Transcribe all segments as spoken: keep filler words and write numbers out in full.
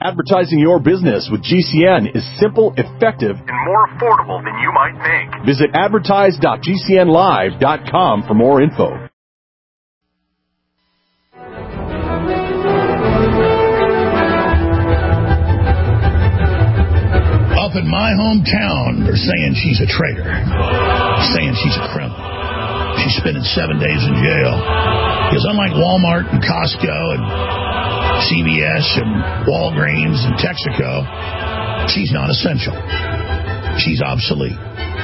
Advertising your business with G C N is simple, effective, and more affordable than you might think. Visit advertise dot g c n live dot com for more info. Up in my hometown, they're saying she's a traitor, saying she's a criminal. She's spending seven days in jail. Because unlike Walmart and Costco and C V S and Walgreens and Texaco, she's not essential. She's obsolete.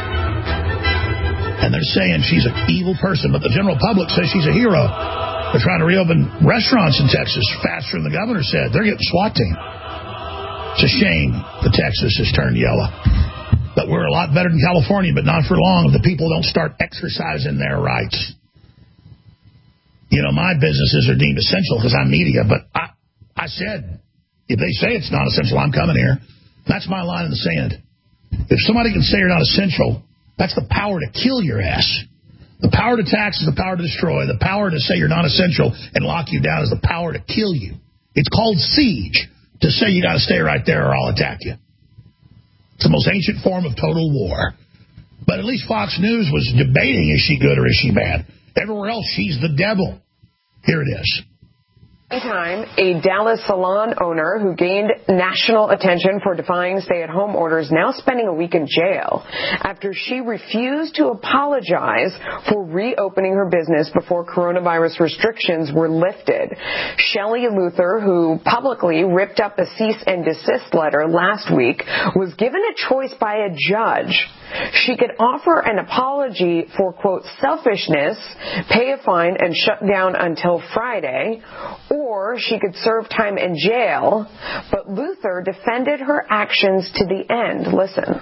And they're saying she's an evil person, but the general public says she's a hero. They're trying to reopen restaurants in Texas faster than the governor said. They're getting SWAT team. It's a shame that Texas has turned yellow. But we're a lot better than California, but not for long if the people don't start exercising their rights. You know, my businesses are deemed essential because I'm media, but I, I said, if they say it's not essential, I'm coming here. That's my line in the sand. If somebody can say you're not essential, that's the power to kill your ass. The power to tax is the power to destroy. The power to say you're not essential and lock you down is the power to kill you. It's called siege. To say you got to stay right there or I'll attack you. It's the most ancient form of total war. But at least Fox News was debating, is she good or is she bad? Everywhere else, she's the devil. Here it is. Meantime, a Dallas salon owner who gained national attention for defying stay-at-home orders now spending a week in jail after she refused to apologize for reopening her business before coronavirus restrictions were lifted. Shelley Luther, who publicly ripped up a cease and desist letter last week, was given a choice by a judge. She could offer an apology for, quote, selfishness, pay a fine, and shut down until Friday, or she could serve time in jail. But Luther defended her actions to the end. Listen.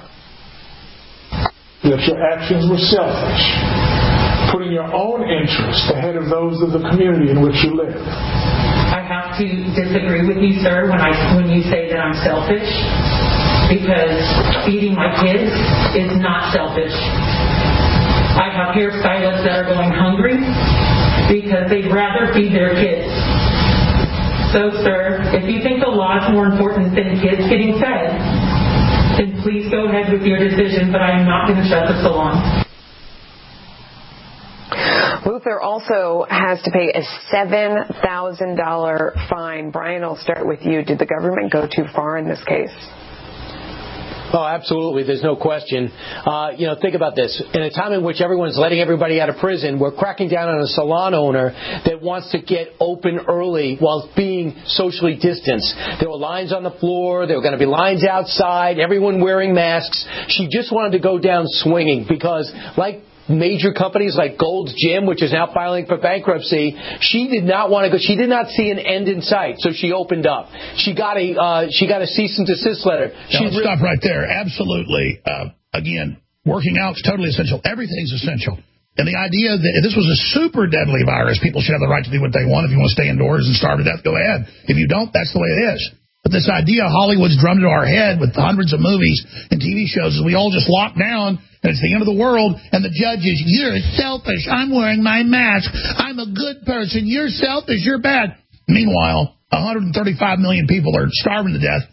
That your actions were selfish, putting your own interests ahead of those of the community in which you live. I have to disagree with you, sir, when I when you say that I'm selfish. Because feeding my kids is not selfish. I have hairstylists that are going hungry because they'd rather feed their kids. So, sir, if you think the law is more important than kids getting fed, then please go ahead with your decision, but I am not going to shut the salon. Luther also has to pay a seven thousand dollars fine. Brian, I'll start with you. Did the government go too far in this case? Oh, absolutely. There's no question. Uh, you know, think about this. In a time in which everyone's letting everybody out of prison, we're cracking down on a salon owner that wants to get open early while being socially distanced. There were lines on the floor. There were going to be lines outside, everyone wearing masks. She just wanted to go down swinging because, like major companies like Gold's Gym, which is now filing for bankruptcy, she did not want to go. She did not see an end in sight, so she opened up. She got a uh, she got a cease and desist letter. Now, let's stop right there. Absolutely. Uh, again, working out is totally essential. Everything's essential. And the idea that if this was a super deadly virus, people should have the right to do what they want. If you want to stay indoors and starve to death, go ahead. If you don't, that's the way it is. But this idea Hollywood's drummed into our head with hundreds of movies and T V shows is we all just lock down and it's the end of the world, and the judge is, you're selfish, I'm wearing my mask, I'm a good person, you're selfish, you're bad. Meanwhile, one hundred thirty-five million people are starving to death.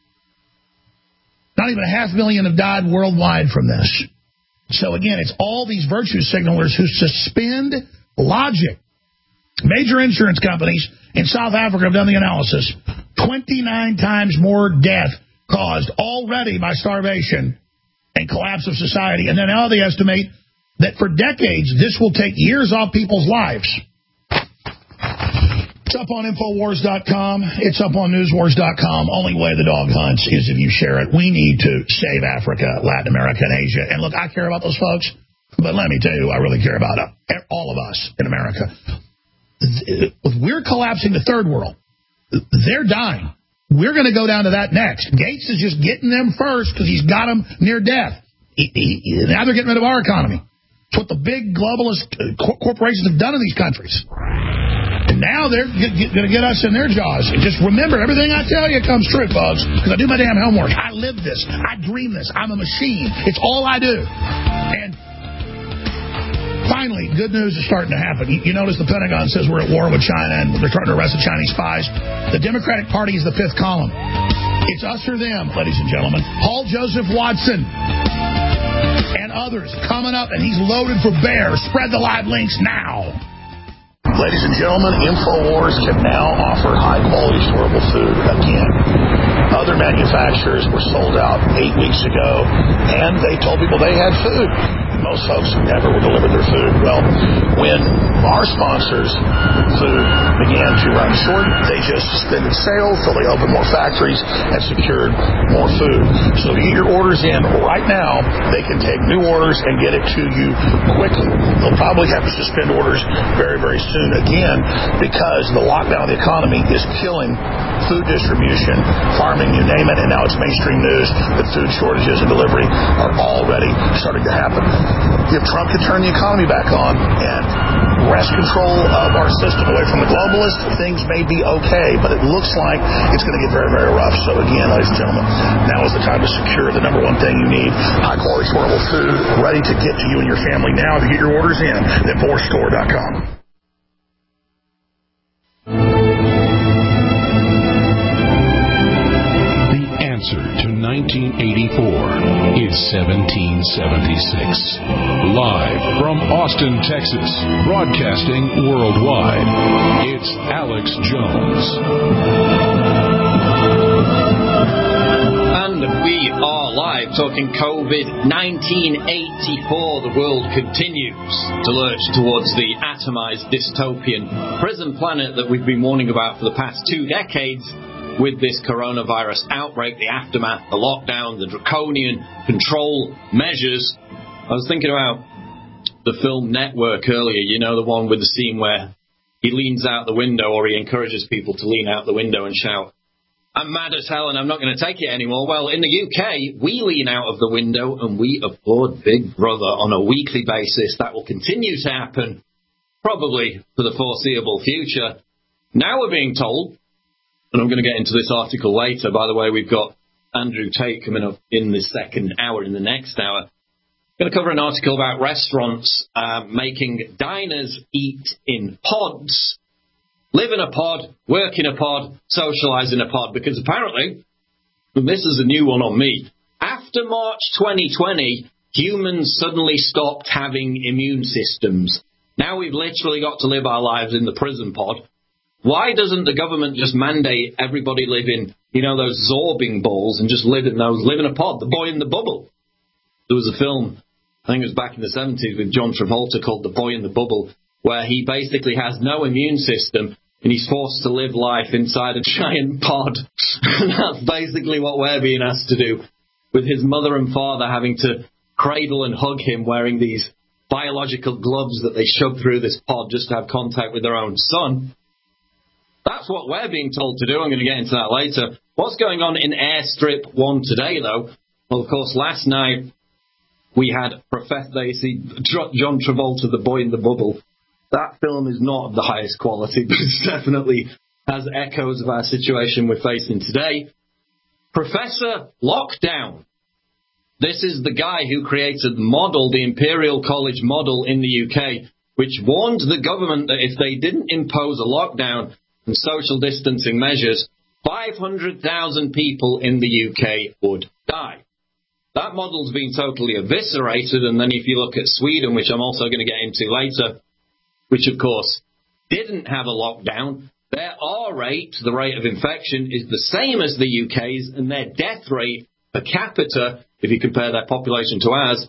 Not even a half million have died worldwide from this. So again, it's all these virtue signalers who suspend logic. Major insurance companies in South Africa have done the analysis. twenty-nine times more death caused already by starvation and collapse of society. And then now they estimate that for decades, this will take years off people's lives. It's up on Infowars dot com. It's up on Newswars dot com. Only way the dog hunts is if you share it. We need to save Africa, Latin America, and Asia. And look, I care about those folks, but let me tell you who I really care about, all of us in America. We're collapsing the third world. They're dying. We're going to go down to that next. Gates is just getting them first because he's got them near death. He, he, now they're getting rid of our economy. It's what the big globalist corporations have done in these countries. And now they're going to get us in their jaws. And just remember, everything I tell you comes true, folks, because I do my damn homework. I live this. I dream this. I'm a machine. It's all I do. And finally, good news is starting to happen. You, you notice the Pentagon says we're at war with China and they're trying to arrest the Chinese spies. The Democratic Party is the fifth column. It's us or them, ladies and gentlemen. Paul Joseph Watson and others coming up, and he's loaded for bear. Spread the live links now. Ladies and gentlemen, InfoWars can now offer high-quality storable food again. Other manufacturers were sold out eight weeks ago, and they told people they had food. Most folks never will deliver their food. Well, when our sponsors' food began to run short, they just suspended sales till they opened more factories and secured more food. So if you get your orders in right now, they can take new orders and get it to you quickly. They'll probably have to suspend orders very, very soon again because the lockdown of the economy is killing food distribution, farming, you name it, and now it's mainstream news that food shortages and delivery are already starting to happen. If Trump could turn the economy back on and wrest control of our system away from the globalists, things may be okay, but it looks like it's going to get very, very rough. So again, ladies and gentlemen, now is the time to secure the number one thing you need, high-quality, storable food, ready to get to you and your family now. To get your orders in at force store dot com. To nineteen eighty-four is seventeen seventy-six. Live from Austin, Texas, broadcasting worldwide, it's Alex Jones. And we are live talking COVID nineteen eighty-four. The world continues to lurch towards the atomized dystopian prison planet that we've been warning about for the past two decades. With this coronavirus outbreak, the aftermath, the lockdown, the draconian control measures. I was thinking about the film Network earlier, you know, the one with the scene where he leans out the window, or he encourages people to lean out the window and shout, "I'm mad as hell and I'm not going to take it anymore." Well, in the U K, we lean out of the window and we applaud Big Brother on a weekly basis. That will continue to happen, probably for the foreseeable future. Now we're being told, and I'm going to get into this article later. By the way, we've got Andrew Tate coming up in the second hour, in the next hour. I'm going to cover an article about restaurants uh, making diners eat in pods, live in a pod, work in a pod, socialize in a pod, because apparently, and this is a new one on me, after March twenty twenty, humans suddenly stopped having immune systems. Now we've literally got to live our lives in the prison pod. Why doesn't the government just mandate everybody live in, you know, those Zorbing balls and just live in those, live in a pod, The Boy in the Bubble? There was a film, I think it was back in the seventies, with John Travolta called The Boy in the Bubble, where he basically has no immune system and he's forced to live life inside a giant pod. And that's basically what we're being asked to do, with his mother and father having to cradle and hug him wearing these biological gloves that they shove through this pod just to have contact with their own son. That's what we're being told to do. I'm going to get into that later. What's going on in Airstrip one today, though? Well, of course, last night we had Professor, they see John Travolta, The Boy in the Bubble. That film is not of the highest quality, but it definitely has echoes of our situation we're facing today. Professor Lockdown. This is the guy who created the model, the Imperial College model in the U K, which warned the government that if they didn't impose a lockdown and social distancing measures, five hundred thousand people in the U K would die. That model's been totally eviscerated, and then if you look at Sweden, which I'm also going to get into later, which of course didn't have a lockdown, their R rate, the rate of infection, is the same as the U K's, and their death rate per capita, if you compare their population to ours,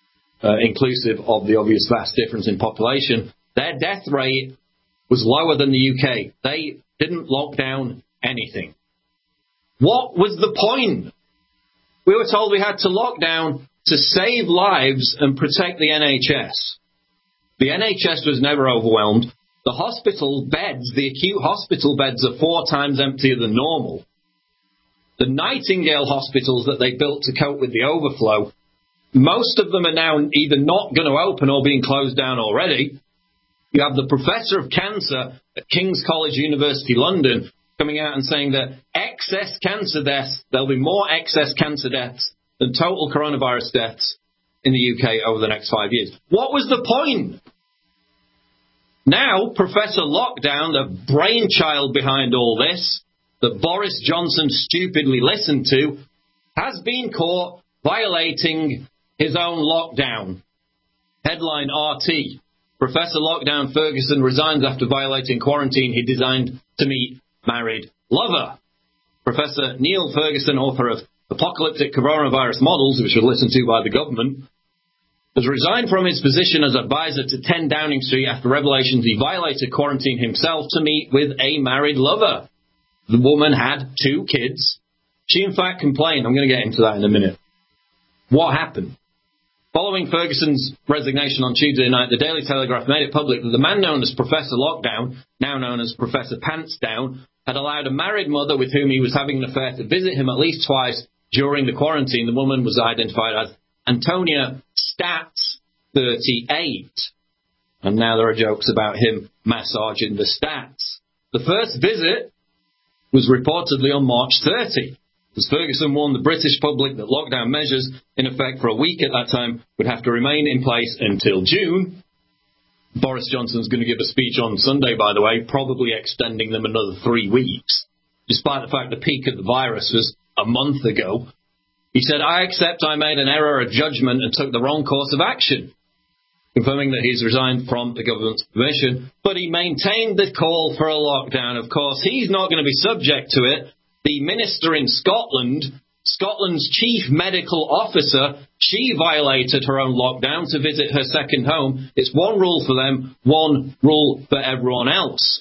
uh, inclusive of the obvious vast difference in population, their death rate was lower than the U K. They didn't lock down anything. What was the point? We were told we had to lock down to save lives and protect the N H S. The N H S was never overwhelmed. The hospital beds, the acute hospital beds, are four times emptier than normal. The Nightingale hospitals that they built to cope with the overflow, most of them are now either not going to open or being closed down already. You have the Professor of Cancer at King's College, University London, coming out and saying that excess cancer deaths, there'll be more excess cancer deaths than total coronavirus deaths in the U K over the next five years. What was the point? Now, Professor Lockdown, the brainchild behind all this, that Boris Johnson stupidly listened to has been caught violating his own lockdown. Headline R T. Professor Lockdown Ferguson resigns after violating quarantine he designed to meet married lover. Professor Neil Ferguson, author of Apocalyptic Coronavirus Models, which was listened to by the government, has resigned from his position as advisor to ten Downing Street after revelations he violated quarantine himself to meet with a married lover. The woman had two kids. She, in fact, complained. I'm going to get into that in a minute. What happened? Following Ferguson's resignation on Tuesday night, the Daily Telegraph made it public that the man known as Professor Lockdown, now known as Professor Pantsdown, had allowed a married mother with whom he was having an affair to visit him at least twice during the quarantine. The woman was identified as Antonia Stats, thirty-eight. And now there are jokes about him massaging the stats. The first visit was reportedly on March thirtieth. As Ferguson warned the British public that lockdown measures, in effect for a week at that time, would have to remain in place until June. Boris Johnson's going to give a speech on Sunday, by the way, probably extending them another three weeks, despite the fact the peak of the virus was a month ago. He said, I accept I made an error of judgment and took the wrong course of action, confirming that he's resigned from the government's permission, but he maintained the call for a lockdown. Of course, he's not going to be subject to it. The minister in Scotland, Scotland's chief medical officer, she violated her own lockdown to visit her second home. It's one rule for them, one rule for everyone else.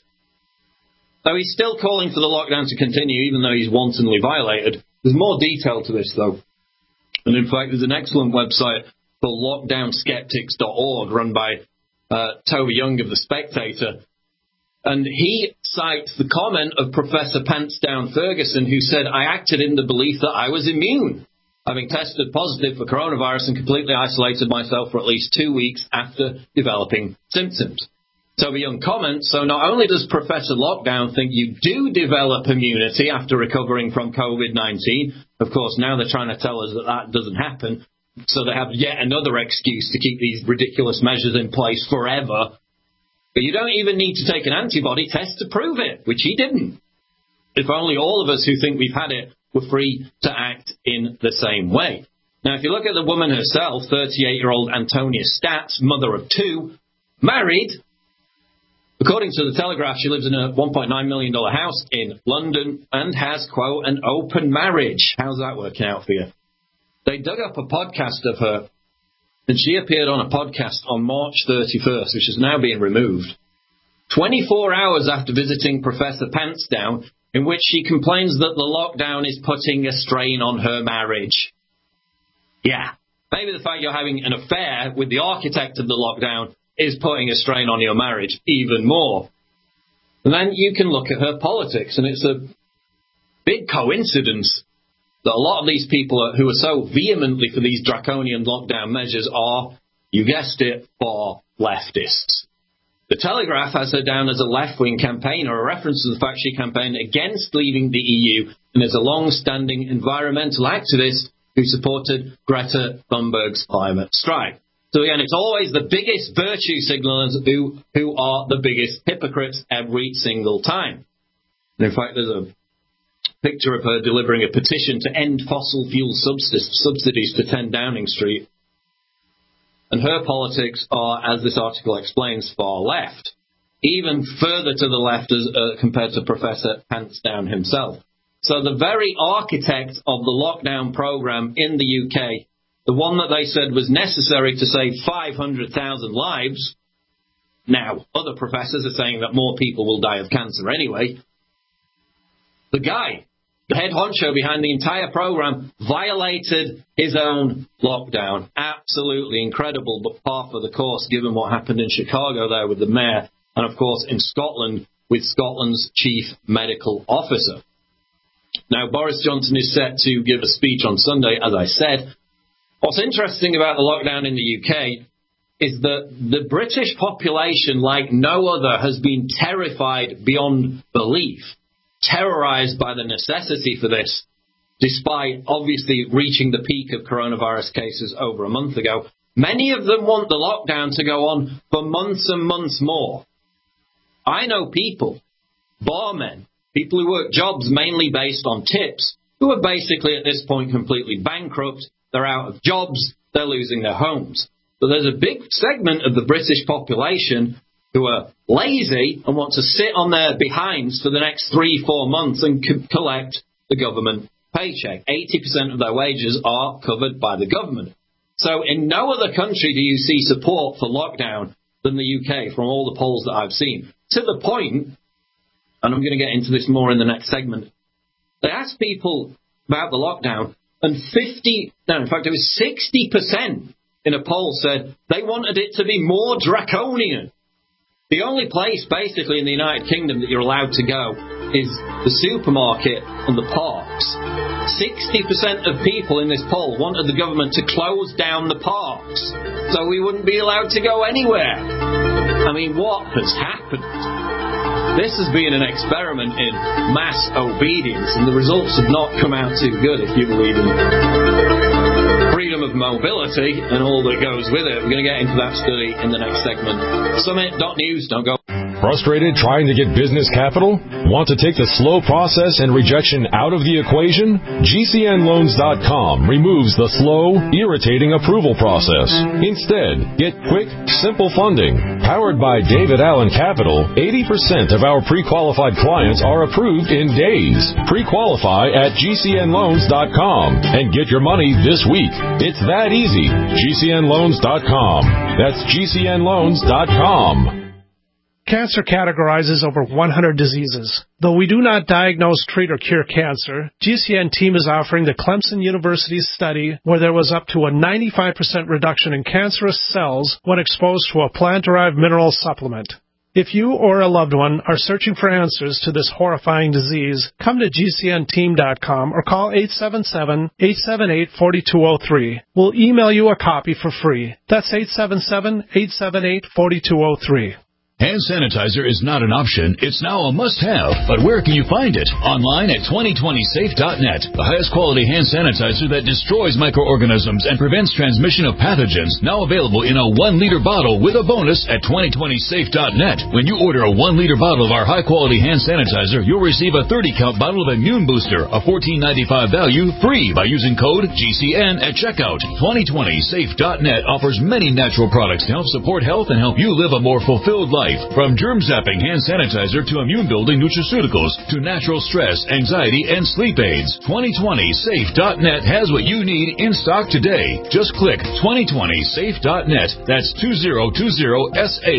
So he's still calling for the lockdown to continue, even though he's wantonly violated. There's more detail to this, though. And in fact, there's an excellent website called lockdown skeptics dot org run by uh, Toby Young of The Spectator. And he cites the comment of Professor Pantsdown Ferguson, who said, I acted in the belief that I was immune, having tested positive for coronavirus and completely isolated myself for at least two weeks after developing symptoms. Toby Young comments, so not only does Professor Lockdown think you do develop immunity after recovering from COVID nineteen, of course, now they're trying to tell us that that doesn't happen, so they have yet another excuse to keep these ridiculous measures in place forever. But you don't even need to take an antibody test to prove it, which he didn't. If only all of us who think we've had it were free to act in the same way. Now, if you look at the woman herself, thirty-eight-year-old Antonia Stats, mother of two, married. According to the Telegraph, she lives in a one point nine million dollars house in London and has, quote, an open marriage. How's that working out for you? They dug up a podcast of her, and she appeared on a podcast on March thirty-first, which is now being removed, twenty-four hours after visiting Professor Pantsdown, in which she complains that the lockdown is putting a strain on her marriage. Yeah, maybe the fact you're having an affair with the architect of the lockdown is putting a strain on your marriage even more. And then you can look at her politics, and it's a big coincidence that a lot of these people who are so vehemently for these draconian lockdown measures are, you guessed it, far leftists. The Telegraph has her down as a left-wing campaigner, a reference to the fact she campaigned against leaving the E U and is a long-standing environmental activist who supported Greta Thunberg's climate strike. So again, it's always the biggest virtue signalers who, who are the biggest hypocrites every single time. And in fact, there's a picture of her delivering a petition to end fossil fuel subsidies to ten Downing Street. And her politics are, as this article explains, far left. Even further to the left as uh, compared to Professor Pantsdown himself. So the very architect of the lockdown program in the U K, the one that they said was necessary to save five hundred thousand lives, now other professors are saying that more people will die of cancer anyway, the guy, the head honcho behind the entire program, violated his own lockdown. Absolutely incredible, but par for the course given what happened in Chicago there with the mayor, and of course in Scotland with Scotland's chief medical officer. Now, Boris Johnson is set to give a speech on Sunday, as I said. What's interesting about the lockdown in the U K is that the British population, like no other, has been terrified beyond belief, terrorized by the necessity for this, despite obviously reaching the peak of coronavirus cases over a month ago. Many of them want the lockdown to go on for months and months more. I know people, barmen, people who work jobs mainly based on tips, who are basically at this point completely bankrupt. They're out of jobs. They're losing their homes. But there's a big segment of the British population who are lazy and want to sit on their behinds for the next three, four months and co- collect the government paycheck. eighty percent of their wages are covered by the government. So in no other country do you see support for lockdown than the U K from all the polls that I've seen. To the point, and I'm going to get into this more in the next segment, they asked people about the lockdown, and fifty, no, in fact, it was sixty percent in a poll said they wanted it to be more draconian. The only place, basically, in the United Kingdom that you're allowed to go is the supermarket and the parks. sixty percent of people in this poll wanted the government to close down the parks so we wouldn't be allowed to go anywhere. I mean, what has happened? This has been an experiment in mass obedience, and the results have not come out too good, if you believe in freedom of mobility and all that goes with it. We're going to get into that study in the next segment. Summit dot news, don't go. Frustrated trying to get business capital? Want to take the slow process and rejection out of the equation? G C N loans dot com removes the slow, irritating approval process. Instead, get quick, simple funding. Powered by David Allen Capital, eighty percent of our pre-qualified clients are approved in days. Pre-qualify at G C N loans dot com and get your money this week. It's that easy. G C N loans dot com. That's G C N loans dot com. Cancer categorizes over one hundred diseases. Though we do not diagnose, treat, or cure cancer, G C N team is offering the Clemson University study where there was up to a ninety-five percent reduction in cancerous cells when exposed to a plant-derived mineral supplement. If you or a loved one are searching for answers to this horrifying disease, come to G C N team dot com or call eight seven seven, eight seven eight, four two zero three. We'll email you a copy for free. That's eight seven seven, eight seven eight, four two zero three. Hand sanitizer is not an option. It's now a must-have. But where can you find it? Online at twenty twenty safe dot net. The highest quality hand sanitizer that destroys microorganisms and prevents transmission of pathogens. Now available in a one liter bottle with a bonus at twenty twenty safe dot net. When you order a one liter bottle of our high-quality hand sanitizer, you'll receive a thirty count bottle of Immune Booster, a fourteen ninety-five value, free by using code G C N at checkout. twenty twenty safe dot net offers many natural products to help support health and help you live a more fulfilled life. From germ-zapping hand sanitizer to immune-building nutraceuticals to natural stress, anxiety, and sleep aids. twenty twenty safe dot net has what you need in stock today. Just click twenty twenty safe dot net. That's two zero two zero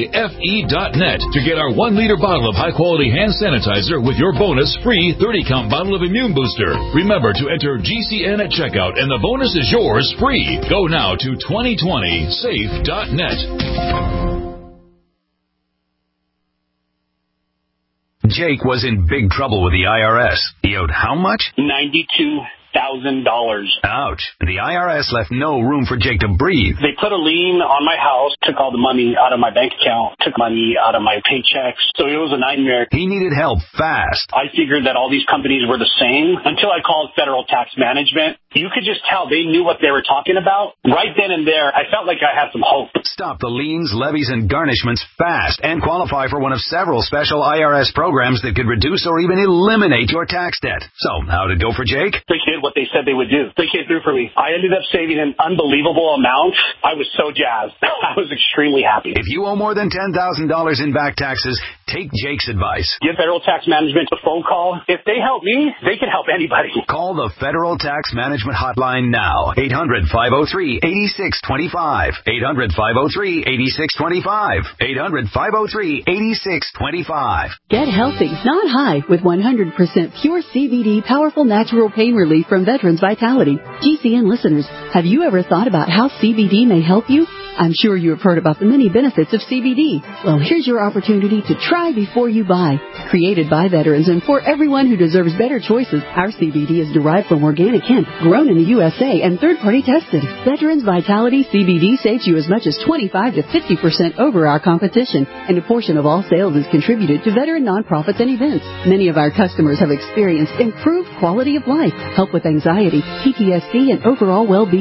safe dot net to get our one liter bottle of high-quality hand sanitizer with your bonus free thirty count bottle of Immune Booster. Remember to enter G C N at checkout, and the bonus is yours free. Go now to twenty twenty safe dot net. Jake was in big trouble with the I R S. He owed how much? ninety-two thousand dollars. Ouch. The I R S left no room for Jake to breathe. They put a lien on my house, took all the money out of my bank account, took money out of my paychecks. So it was a nightmare. He needed help fast. I figured that all these companies were the same until I called Federal Tax Management. You could just tell they knew what they were talking about. Right then and there, I felt like I had some hope. Stop the liens, levies, and garnishments fast and qualify for one of several special I R S programs that could reduce or even eliminate your tax debt. So, how'd it go for Jake? They did what they said they would do. They came through for me. I ended up saving an unbelievable amount. I was so jazzed. I was extremely happy. If you owe more than ten thousand dollars in back taxes, take Jake's advice. Give Federal Tax Management a phone call. If they help me, they can help anybody. Call the Federal Tax Management Hotline now. eight hundred, five oh three, eight six two five. eight hundred, five oh three, eight six two five. eight hundred, five oh three, eight six two five. Get healthy, not high, with one hundred percent pure C B D powerful natural pain relief from Veterans Vitality. G C N listeners, have you ever thought about how C B D may help you? I'm sure you have heard about the many benefits of C B D. Well, here's your opportunity to try before you buy. Created by veterans and for everyone who deserves better choices, our C B D is derived from organic hemp, grown in the U S A and third-party tested. Veterans Vitality C B D saves you as much as twenty-five to fifty percent over our competition, and a portion of all sales is contributed to veteran nonprofits and events. Many of our customers have experienced improved quality of life, help with anxiety, P T S D, and overall well-being.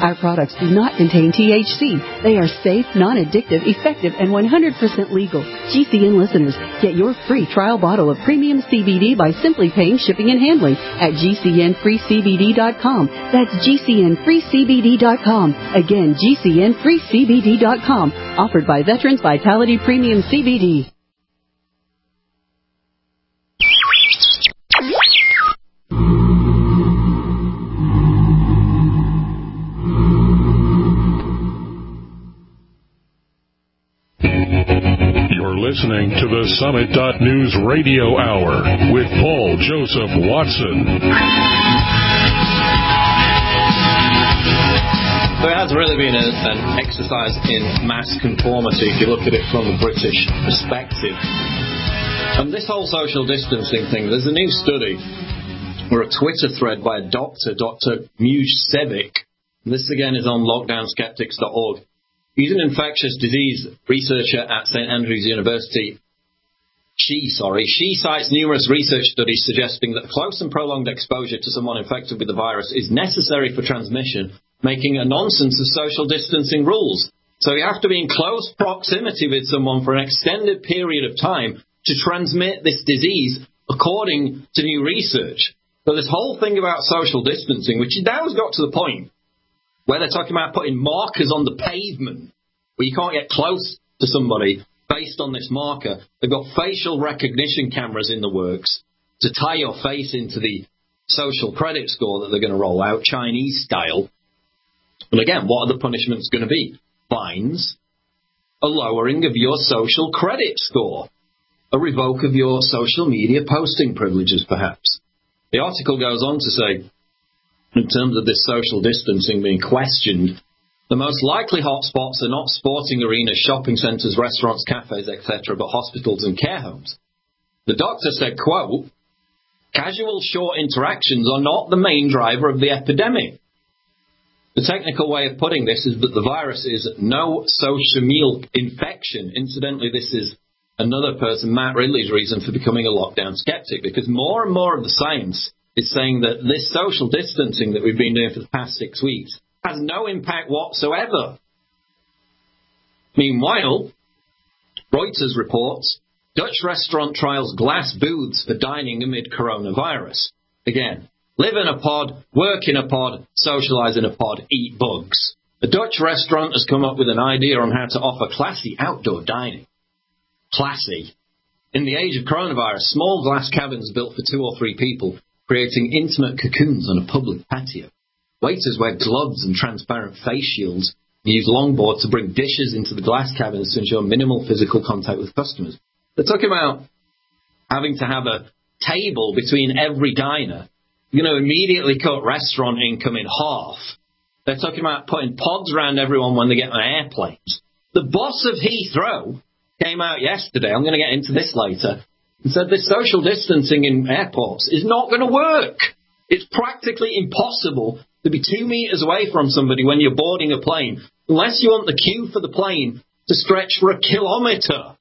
Our products do not contain T H C. They are safe, non-addictive, effective, and one hundred percent legal. G C N listeners, get your free trial bottle of premium C B D by simply paying shipping and handling at G C N free C B D dot com. That's G C N free C B D dot com. Again, G C N free C B D dot com. Offered by Veterans Vitality Premium C B D. You're listening to the Summit dot News Radio Hour with Paul Joseph Watson. So it has really been a, an exercise in mass conformity if you look at it from the British perspective. And this whole social distancing thing, there's a new study or a Twitter thread by a doctor, Doctor Mujcevic. This again is on lockdown skeptics dot org. He's an infectious disease researcher at Saint Andrews University. She, sorry, she cites numerous research studies suggesting that close and prolonged exposure to someone infected with the virus is necessary for transmission, making a nonsense of social distancing rules. So you have to be in close proximity with someone for an extended period of time to transmit this disease, according to new research. So this whole thing about social distancing, which now has got to the point where they're talking about putting markers on the pavement, where you can't get close to somebody based on this marker. They've got facial recognition cameras in the works to tie your face into the social credit score that they're going to roll out, Chinese style. And again, what are the punishments going to be? Fines, a lowering of your social credit score, a revoke of your social media posting privileges, perhaps. The article goes on to say, in terms of this social distancing being questioned, the most likely hotspots are not sporting arenas, shopping centres, restaurants, cafes, et cetera, but hospitals and care homes. The doctor said, quote, casual short interactions are not the main driver of the epidemic. The technical way of putting this is that the virus is no social infection. Incidentally, this is another person, Matt Ridley's reason for becoming a lockdown skeptic, because more and more of the science is saying that this social distancing that we've been doing for the past six weeks has no impact whatsoever. Meanwhile, Reuters reports Dutch restaurant trials glass booths for dining amid coronavirus. Again, live in a pod, work in a pod, socialise in a pod, eat bugs. A Dutch restaurant has come up with an idea on how to offer classy outdoor dining. Classy. In the age of coronavirus, small glass cabins built for two or three people, creating intimate cocoons on a public patio. Waiters wear gloves and transparent face shields and use longboards to bring dishes into the glass cabins to ensure minimal physical contact with customers. They're talking about having to have a table between every diner. You're going to immediately cut restaurant income in half. They're talking about putting pods around everyone when they get on airplanes. The boss of Heathrow came out yesterday, I'm going to get into this later, and said this social distancing in airports is not going to work. It's practically impossible to be two meters away from somebody when you're boarding a plane, unless you want the queue for the plane to stretch for a kilometre.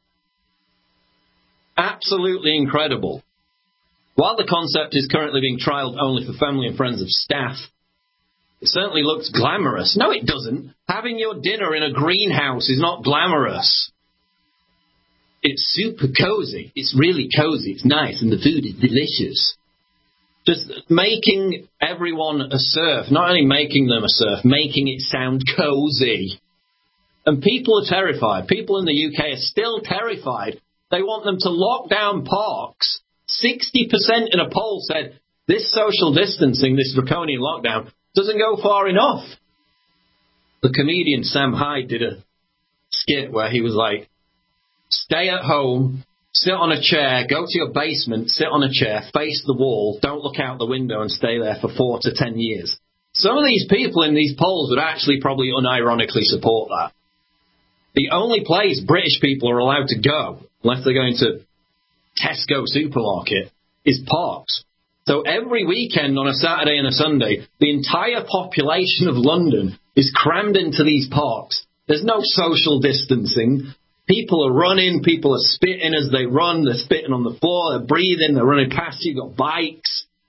Absolutely incredible. While the concept is currently being trialled only for family and friends of staff, it certainly looks glamorous. No, it doesn't. Having your dinner in a greenhouse is not glamorous. It's super cozy. It's really cozy. It's nice, and the food is delicious. Just making everyone a serf, not only making them a serf, making it sound cozy. And people are terrified. People in the U K are still terrified. They want them to lock down parks. sixty percent in a poll said this social distancing, this draconian lockdown, doesn't go far enough. The comedian Sam Hyde did a skit where he was like, stay at home, sit on a chair, go to your basement, sit on a chair, face the wall, don't look out the window and stay there for four to ten years. Some of these people in these polls would actually probably unironically support that. The only place British people are allowed to go, unless they're going to Tesco supermarket, is parks. So every weekend on a Saturday and a Sunday, the entire population of London is crammed into these parks. There's no social distancing. People are running, people are spitting as they run, they're spitting on the floor, they're breathing, they're running past you, you've got bikes.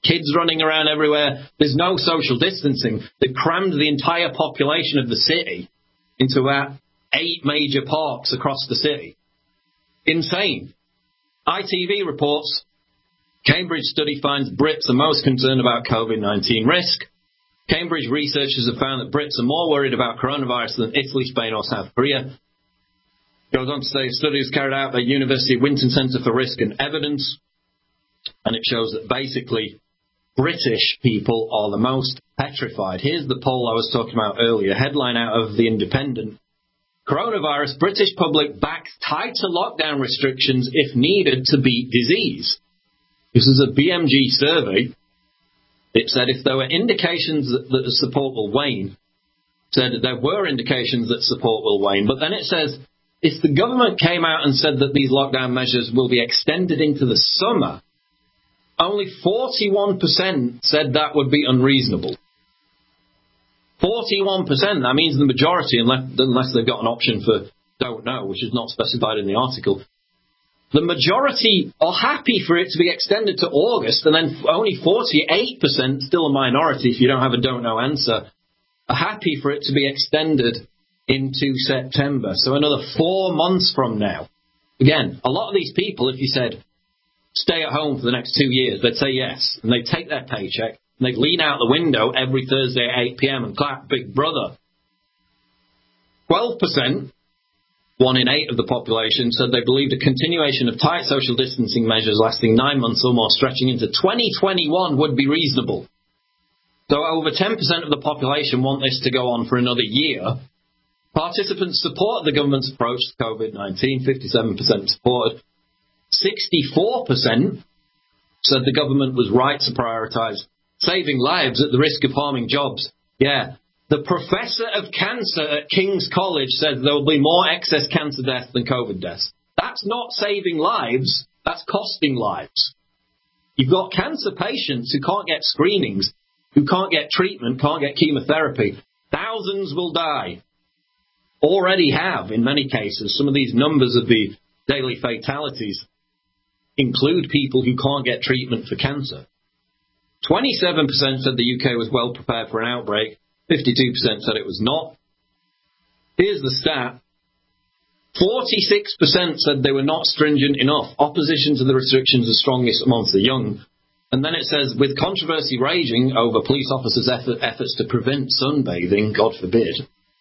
kids running around everywhere. There's no social distancing. They crammed the entire population of the city into about eight major parks across the city. Insane. I T V reports, Cambridge study finds Brits are most concerned about COVID nineteen risk. Cambridge researchers have found that Brits are more worried about coronavirus than Italy, Spain or South Korea. Goes on to say, a study was carried out by University of Winton Centre for Risk and Evidence, and it shows that basically British people are the most petrified. Here's the poll I was talking about earlier, headline out of The Independent. Coronavirus, British public backs tighter lockdown restrictions if needed to beat disease. This is a B M G survey. It said if there were indications that, that the support will wane, said that there were indications that support will wane, but then it says if the government came out and said that these lockdown measures will be extended into the summer, only forty-one percent said that would be unreasonable. forty-one percent, that means the majority, unless, unless they've got an option for don't know, which is not specified in the article. The majority are happy for it to be extended to August, and then only forty-eight percent, still a minority if you don't have a don't know answer, are happy for it to be extended into September. So another four months from now. Again, a lot of these people, if you said, stay at home for the next two years, they'd say yes, and they'd take their paycheck, and they'd lean out the window every Thursday at eight p.m. and clap Big Brother. twelve percent, one in eight of the population, said they believed a continuation of tight social distancing measures lasting nine months or more, stretching into twenty twenty-one, would be reasonable. So over ten percent of the population want this to go on for another year. Participants support the government's approach to COVID nineteen, fifty-seven percent supported. sixty-four percent said the government was right to prioritise saving lives at the risk of harming jobs. Yeah. The professor of cancer at King's College said there will be more excess cancer deaths than COVID deaths. That's not saving lives, that's costing lives. You've got cancer patients who can't get screenings, who can't get treatment, can't get chemotherapy. Thousands will die. Already have, in many cases. Some of these numbers of the daily fatalities include people who can't get treatment for cancer. twenty-seven percent said the U K was well prepared for an outbreak. fifty-two percent said it was not. Here's the stat. forty-six percent said they were not stringent enough. Opposition to the restrictions is strongest amongst the young. And then it says, with controversy raging over police officers' effort, efforts to prevent sunbathing, God forbid,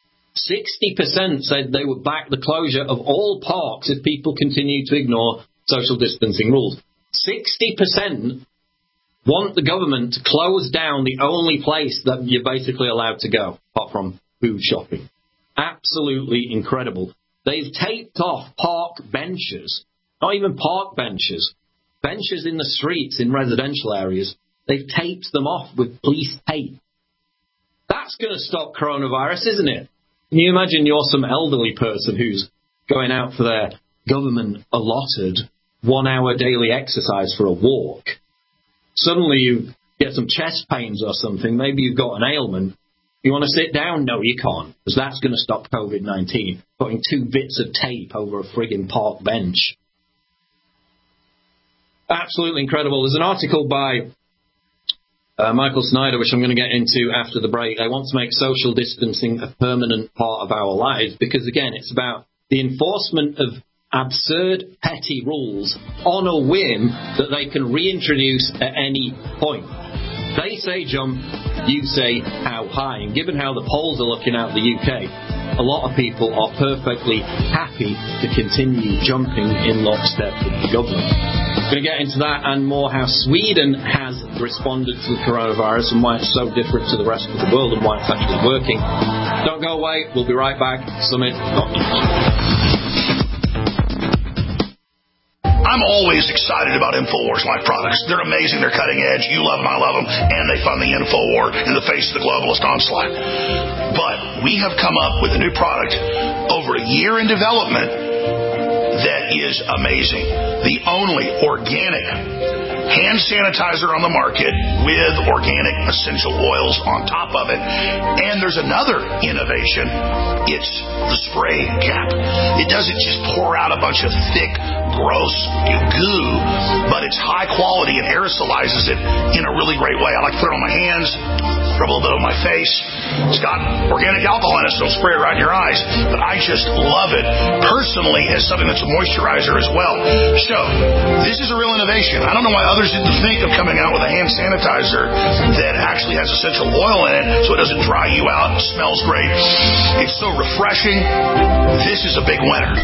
sixty percent said they would back the closure of all parks if people continue to ignore social distancing rules. sixty percent want the government to close down the only place that you're basically allowed to go, apart from food shopping. Absolutely incredible. They've taped off park benches, not even park benches, benches in the streets in residential areas. They've taped them off with police tape. That's going to stop coronavirus, isn't it? Can you imagine you're some elderly person who's going out for their government-allotted one-hour daily exercise for a walk? Suddenly you get some chest pains or something, maybe you've got an ailment. You want to sit down? No, you can't, because that's going to stop COVID nineteen. Putting two bits of tape over a frigging park bench. Absolutely incredible. There's an article by uh, Michael Snyder, which I'm going to get into after the break. They want to make social distancing a permanent part of our lives, because, again, it's about the enforcement of absurd, petty rules on a whim that they can reintroduce at any point. They say jump, you say how high. And given how the polls are looking out the U K, a lot of people are perfectly happy to continue jumping in lockstep with the government. We're going to get into that and more, how Sweden has responded to the coronavirus and why it's so different to the rest of the world and why it's actually working. Don't go away. We'll be right back. Summit dot news. I'm always excited about InfoWars Life products. They're amazing. They're cutting edge. You love them. I love them. And they fund the InfoWar in the face of the globalist onslaught. But we have come up with a new product over a year in development that is amazing. The only organic hand sanitizer on the market with organic essential oils on top of it. And there's another innovation. It's the spray cap. It doesn't just pour out a bunch of thick, gross goo, but it's high quality and aerosolizes it in a really great way. I like to put it on my hands, rub a little bit on my face. It's got organic alcohol in it, so it'll spray it right in your eyes. But I just love it personally as something that's a moisturizer as well. So this is a real innovation. I don't know why others didn't think of coming out with a hand sanitizer that actually has essential oil in it so it doesn't dry you out. It smells great. It's so refreshing. This is a big winner.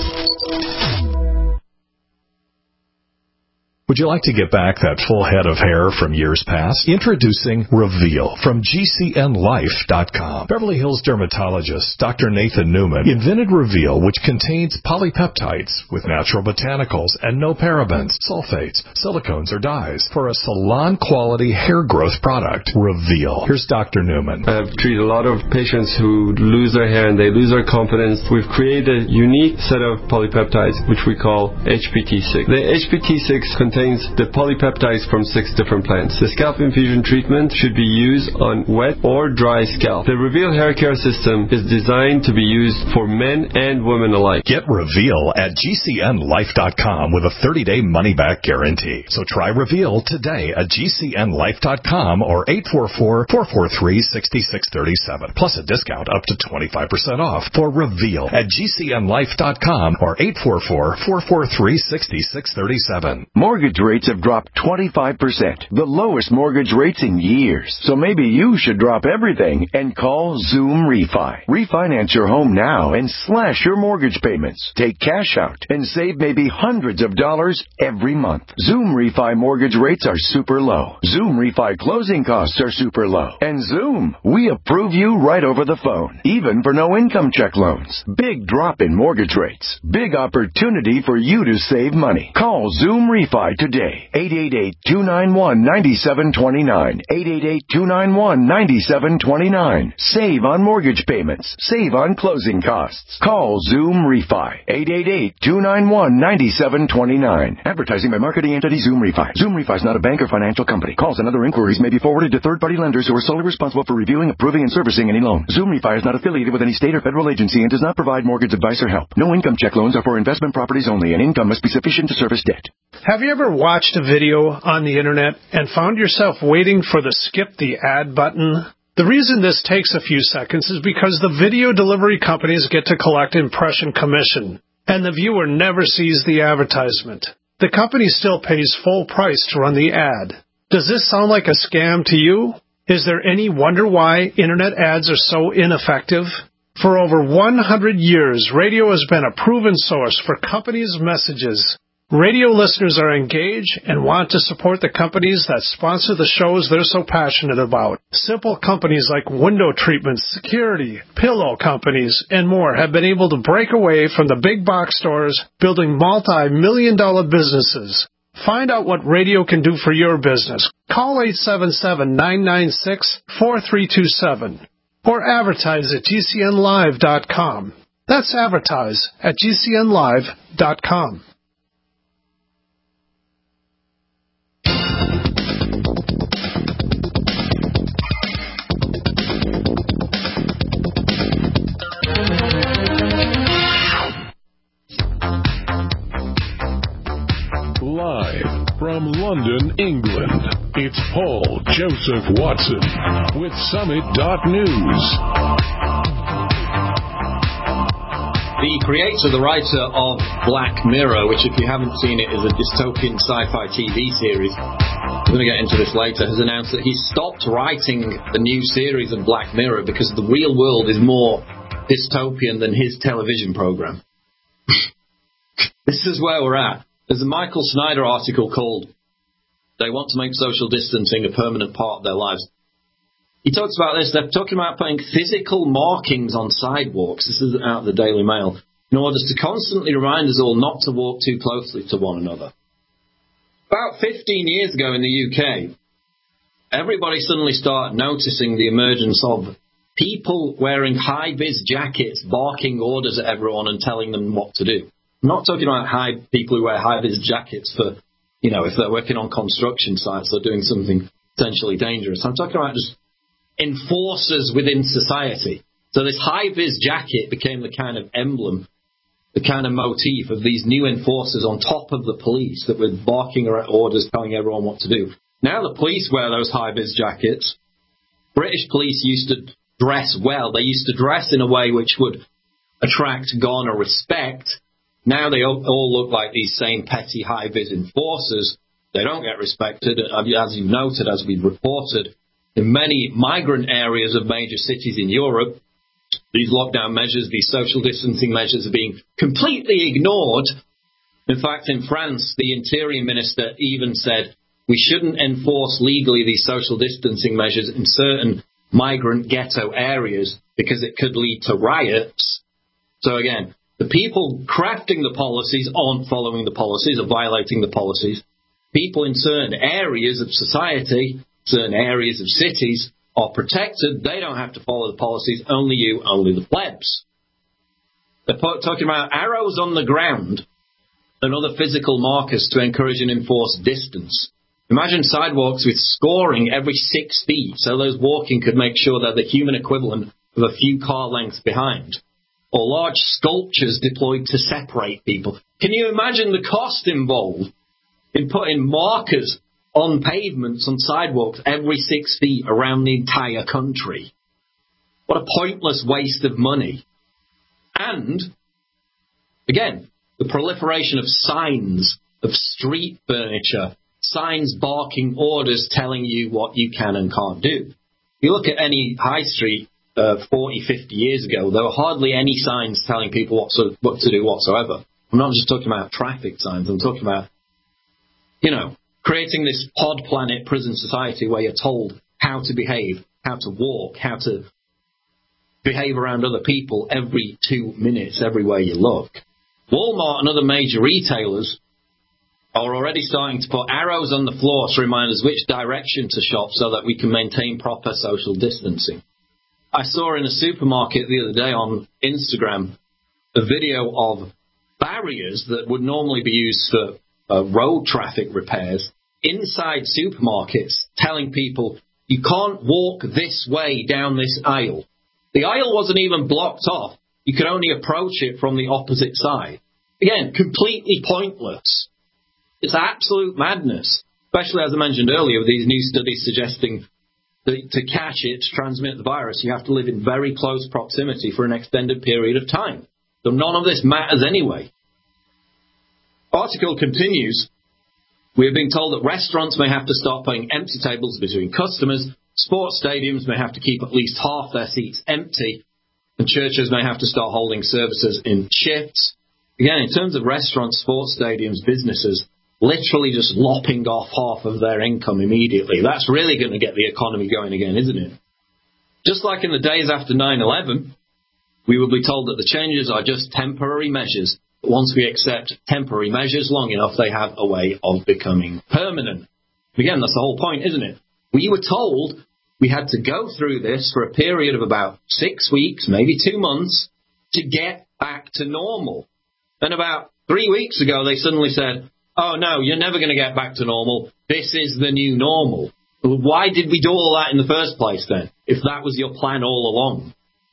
Would you like to get back that full head of hair from years past? Introducing Reveal from G C N Life dot com. Beverly Hills dermatologist Doctor Nathan Newman invented Reveal, which contains polypeptides with natural botanicals and no parabens, sulfates, silicones, or dyes for a salon-quality hair growth product. Reveal. Here's Doctor Newman. I've treated a lot of patients who lose their hair and they lose their confidence. We've created a unique set of polypeptides, which we call H P T six. The H P T six contains the polypeptides from six different plants. The scalp infusion treatment should be used on wet or dry scalp. The Reveal hair care system is designed to be used for men and women alike. Get Reveal at G C N Life dot com with a thirty-day money-back guarantee. So try Reveal today at G C N Life dot com or eight four four, four four three, six six three seven, plus a discount up to twenty-five percent off for Reveal at G C N Life dot com or eight four four, four four three, six six three seven. Mortgage rates have dropped twenty-five percent, the lowest mortgage rates in years. So maybe you should drop everything and call Zoom Refi. Refinance your home now and slash your mortgage payments. Take cash out and save maybe hundreds of dollars every month. Zoom Refi mortgage rates are super low. Zoom Refi closing costs are super low. And Zoom, we approve you right over the phone, even for no income check loans. Big drop in mortgage rates. Big opportunity for you to save money. Call Zoom Refi today. eight eight eight, two nine one, nine seven two nine. eight eight eight, two nine one, nine seven two nine. Save on mortgage payments. Save on closing costs. Call Zoom Refi. eight eight eight, two nine one, nine seven two nine. Advertising by marketing entity Zoom Refi. Zoom Refi is not a bank or financial company. Calls and other inquiries may be forwarded to third-party lenders who are solely responsible for reviewing, approving, and servicing any loan. Zoom Refi is not affiliated with any state or federal agency and does not provide mortgage advice or help. No income check loans are for investment properties only, and income must be sufficient to service debt. Have you ever watched a video on the internet and found yourself waiting for the skip the ad button? The reason this takes a few seconds is because the video delivery companies get to collect impression commission, and the viewer never sees the advertisement. The company still pays full price to run the ad. Does this sound like a scam to you? Is there any wonder why internet ads are so ineffective? For over one hundred years, radio has been a proven source for companies' messages. Radio listeners are engaged and want to support the companies that sponsor the shows they're so passionate about. Simple companies like window treatments, security, pillow companies, and more have been able to break away from the big box stores, building multi-million dollar businesses. Find out what radio can do for your business. Call eight seven seven, nine nine six, four three two seven or advertise at G C N Live dot com. That's advertise at G C N Live dot com. Live from London, England, it's Paul Joseph Watson with Summit dot News. The creator, the writer of Black Mirror, which if you haven't seen it is a dystopian sci-fi T V series, we're going to get into this later, has announced that he's stopped writing the new series of Black Mirror because the real world is more dystopian than his television program. This is where we're at. There's a Michael Snyder article called "They Want to Make Social Distancing a Permanent Part of Their Lives." He talks about this. They're talking about putting physical markings on sidewalks. This is out of the Daily Mail. In order to constantly remind us all not to walk too closely to one another. About fifteen years ago in the U K, everybody suddenly started noticing the emergence of people wearing high-vis jackets, barking orders at everyone and telling them what to do. I'm not talking about high people who wear high-vis jackets for you know, if they're working on construction sites or doing something potentially dangerous. I'm talking about just enforcers within society. So this high-vis jacket became the kind of emblem, the kind of motif of these new enforcers on top of the police that were barking around orders, telling everyone what to do. Now the police wear those high-vis jackets. British police used to dress well. They used to dress in a way which would attract, garner respect. Now they all, all look like these same petty high-vis enforcers. They don't get respected, as you noted, as we've reported. In many migrant areas of major cities in Europe, these lockdown measures, these social distancing measures are being completely ignored. In fact, in France, the Interior Minister even said we shouldn't enforce legally these social distancing measures in certain migrant ghetto areas because it could lead to riots. So again, the people crafting the policies aren't following the policies or violating the policies. People in certain areas of society, certain areas of cities, are protected. They don't have to follow the policies. Only you, only the plebs. They're talking about arrows on the ground and other physical markers to encourage and enforce distance. Imagine sidewalks with scoring every six feet, so those walking could make sure they're the human equivalent of a few car lengths behind. Or large sculptures deployed to separate people. Can you imagine the cost involved in putting markers on pavements, on sidewalks, every six feet around the entire country? What a pointless waste of money. And, again, the proliferation of signs, of street furniture, signs barking orders telling you what you can and can't do. You look at any high street uh, forty, fifty years ago, there were hardly any signs telling people what to, what to do whatsoever. I'm not just talking about traffic signs. I'm talking about, you know, creating this pod planet prison society where you're told how to behave, how to walk, how to behave around other people every two minutes, everywhere you look. Walmart and other major retailers are already starting to put arrows on the floor to remind us which direction to shop so that we can maintain proper social distancing. I saw in a supermarket the other day on Instagram a video of barriers that would normally be used for uh, road traffic repairs inside supermarkets telling people you can't walk this way down this aisle. The aisle wasn't even blocked off. You could only approach it from the opposite side. Again, completely pointless. It's absolute madness, especially as I mentioned earlier with these new studies suggesting that to catch it, to transmit the virus, you have to live in very close proximity for an extended period of time. So none of this matters anyway. Article continues. We are being told that restaurants may have to start putting empty tables between customers, sports stadiums may have to keep at least half their seats empty, and churches may have to start holding services in shifts. Again, in terms of restaurants, sports stadiums, businesses, literally just lopping off half of their income immediately. That's really going to get the economy going again, isn't it? Just like in the days after nine eleven, we will be told that the changes are just temporary measures. But once we accept temporary measures long enough, they have a way of becoming permanent. Again, that's the whole point, isn't it? We were told we had to go through this for a period of about six weeks, maybe two months, to get back to normal. And about three weeks ago, they suddenly said, oh, no, you're never going to get back to normal. This is the new normal. Why did we do all that in the first place, then, if that was your plan all along?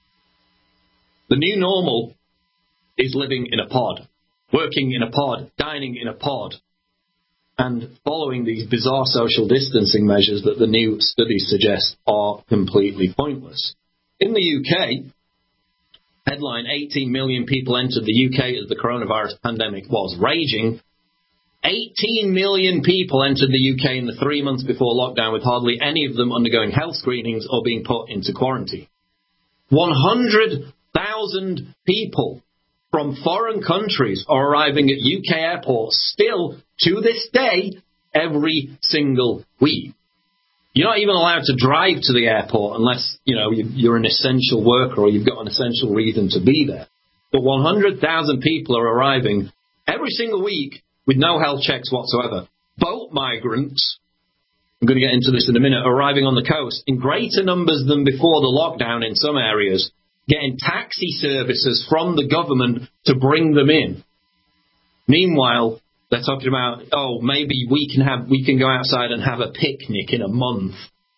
The new normal is living in a pod, working in a pod, dining in a pod, and following these bizarre social distancing measures that the new studies suggest are completely pointless. In the U K, headline, eighteen million people entered the U K as the coronavirus pandemic was raging. eighteen million people entered the U K in the three months before lockdown, with hardly any of them undergoing health screenings or being put into quarantine. one hundred thousand people from foreign countries are arriving at U K airports still to this day every single week. You're not even allowed to drive to the airport unless, you know, you're an essential worker or you've got an essential reason to be there. But one hundred thousand people are arriving every single week with no health checks whatsoever. Boat migrants, I'm going to get into this in a minute, arriving on the coast in greater numbers than before the lockdown in some areas, getting taxi services from the government to bring them in. Meanwhile, They're talking about, oh, maybe we can have we can go outside and have a picnic in a month.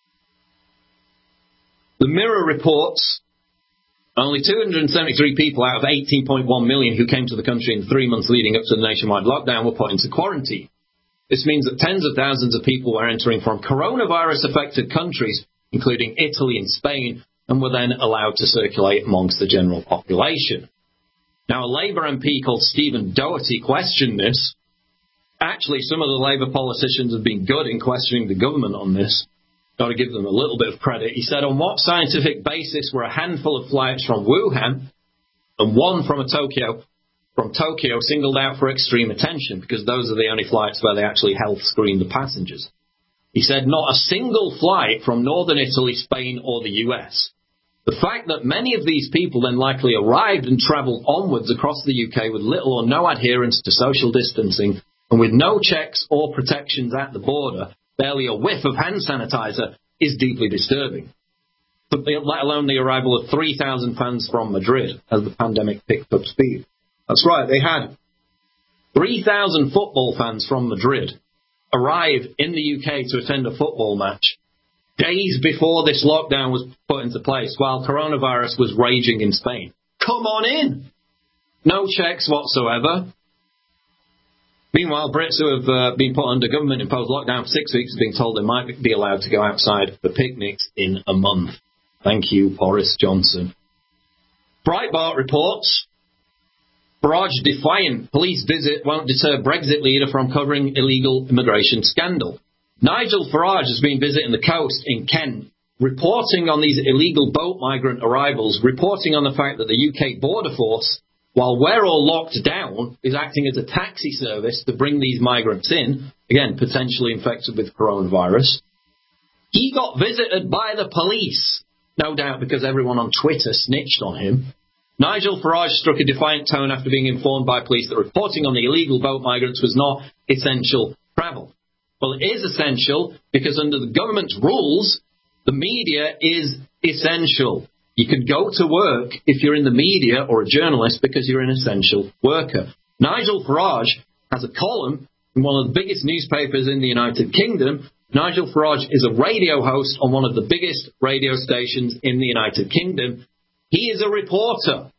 The Mirror reports only two hundred seventy-three people out of eighteen point one million who came to the country in the three months leading up to the nationwide lockdown were put into quarantine. This means that tens of thousands of people were entering from coronavirus-affected countries, including Italy and Spain, and were then allowed to circulate amongst the general population. Now, a Labour M P called Stephen Doherty questioned this. Actually, some of the Labour politicians have been good in questioning the government on this. Got to give them a little bit of credit. He said, on what scientific basis were a handful of flights from Wuhan and one from a Tokyo, from Tokyo singled out for extreme attention? Because those are the only flights where they actually health screen the passengers. He said, not a single flight from northern Italy, Spain, or the U S. The fact that many of these people then likely arrived and travelled onwards across the U K with little or no adherence to social distancing and with no checks or protections at the border, barely a whiff of hand sanitizer, is deeply disturbing. But let alone the arrival of three thousand fans from Madrid as the pandemic picked up speed. That's right, they had three thousand football fans from Madrid arrive in the U K to attend a football match days before this lockdown was put into place, while coronavirus was raging in Spain. Come on in! No checks whatsoever. Meanwhile, Brits who have uh, been put under government-imposed lockdown for six weeks have been told they might be allowed to go outside for picnics in a month. Thank you, Boris Johnson. Breitbart reports, Farage defiant police visit won't deter Brexit leader from covering illegal immigration scandal. Nigel Farage has been visiting the coast in Kent, reporting on these illegal boat migrant arrivals, reporting on the fact that the U K Border Force, while we're all locked down, is acting as a taxi service to bring these migrants in, again, potentially infected with coronavirus. He got visited by the police, no doubt because everyone on Twitter snitched on him. Nigel Farage struck a defiant tone after being informed by police that reporting on the illegal boat migrants was not essential travel. Well, it is essential because under the government's rules, the media is essential. You can go to work if you're in the media or a journalist because you're an essential worker. Nigel Farage has a column in one of the biggest newspapers in the United Kingdom. Nigel Farage is a radio host on one of the biggest radio stations in the United Kingdom. He is a reporter.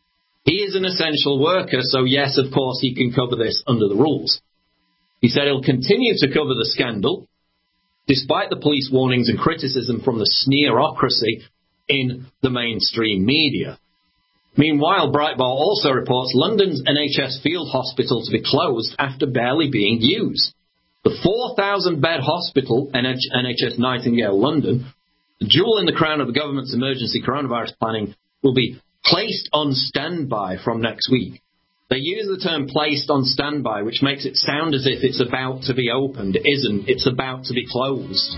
He is an essential worker, so yes, of course, he can cover this under the rules. He said he'll continue to cover the scandal, despite the police warnings and criticism from the sneerocracy in the mainstream media. Meanwhile, Breitbart also reports London's N H S field hospital to be closed after barely being used. The four thousand bed hospital, N H S Nightingale London, the jewel in the crown of the government's emergency coronavirus planning, will be placed on standby from next week. They use the term placed on standby, which makes it sound as if it's about to be opened. It isn't. It's about to be closed.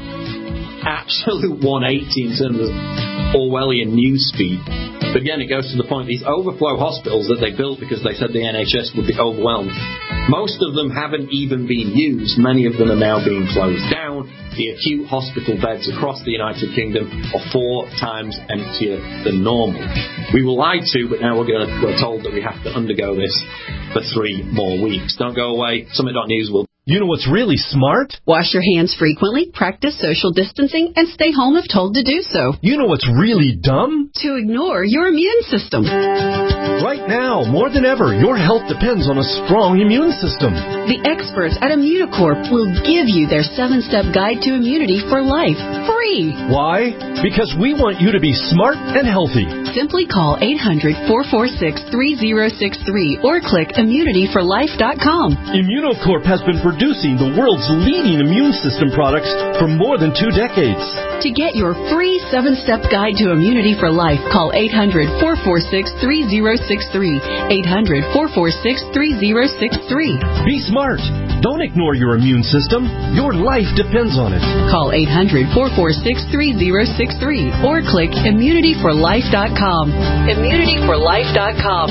Absolute one eighty in terms of Orwellian newspeak. But again, it goes to the point, these overflow hospitals that they built because they said the N H S would be overwhelmed, most of them haven't even been used. Many of them are now being closed down. The acute hospital beds across the United Kingdom are four times emptier than normal. We were lied to, but now we're, gonna, we're told that we have to undergo this for three more weeks. Don't go away. Summit dot news will... You know what's really smart? Wash your hands frequently, practice social distancing, and stay home if told to do so. You know what's really dumb? To ignore your immune system. Right now, more than ever, your health depends on a strong immune system. The experts at Immunocorp will give you their seven-step guide to immunity for life, free. Why? Because we want you to be smart and healthy. Simply call eight hundred, four four six, three zero six three or click immunity for life dot com. Immunocorp has been producing the world's leading immune system products for more than two decades. To get your free seven-step guide to immunity for life, call eight hundred, four four six, three zero six three. eight hundred, four four six, three zero six three. Be smart. Don't ignore your immune system. Your life depends on it. Call eight hundred, four four six, three zero six three or click immunity for life dot com. immunity for life dot com.